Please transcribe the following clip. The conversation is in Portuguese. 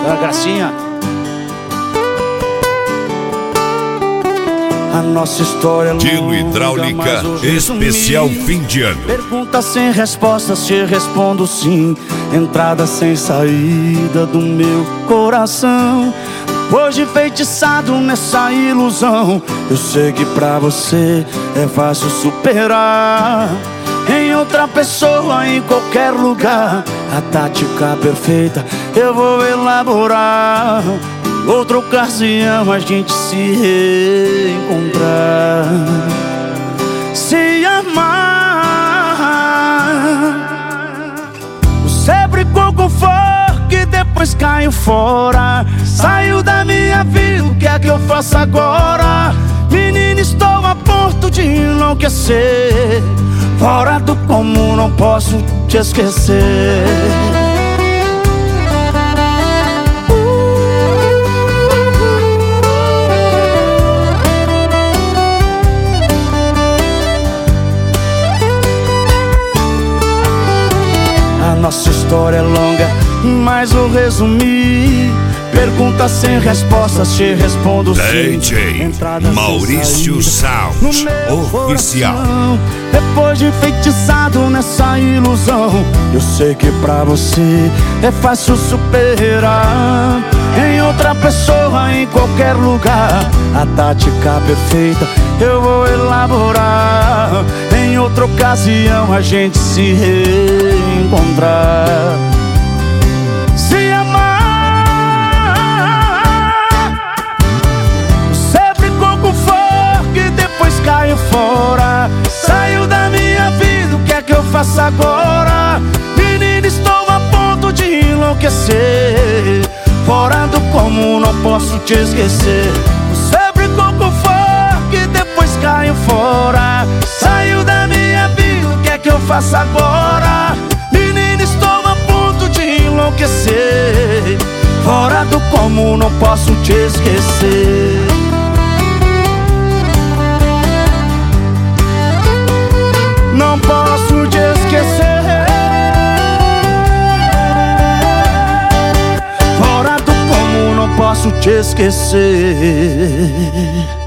A gracinha. A nossa história é longa, Tino Hidráulica especial fim de ano. Pergunta sem respostas, te respondo sim. Entrada sem saída do meu coração. Hoje enfeitiçado nessa ilusão. Eu sei que pra você é fácil superar. Em outra pessoa, em qualquer lugar, a tática perfeita eu vou elaborar. Outra ocasião a gente se reencontrar, se amar. Você brigou com fogo e depois caiu fora. Saiu da minha vida, o que é que eu faço agora? Menina, estou a ponto de enlouquecer. Fora do comum, não posso te esquecer. Nossa história é longa, mas vou resumir. Pergunta sem respostas, te respondo sim. DJ Maurício Sound Oficial. Depois de enfeitiçado nessa ilusão, eu sei que pra você é fácil superar. Em outra pessoa, em qualquer lugar, a tática perfeita eu vou elaborar. Em outra ocasião a gente se reencontrar, se amar. Você brigou com fogo e depois caiu fora. Saiu da minha vida, o que é que eu faço agora? Menina, estou a ponto de enlouquecer. Fora do comum, não posso te esquecer. Você brigou com fogo e depois caiu fora. Saiu da minha vida, o que é que eu faço agora? Menina, estou a ponto de enlouquecer. Fora do comum, não posso te esquecer. Não posso te esquecer. Fora do comum, não posso te esquecer.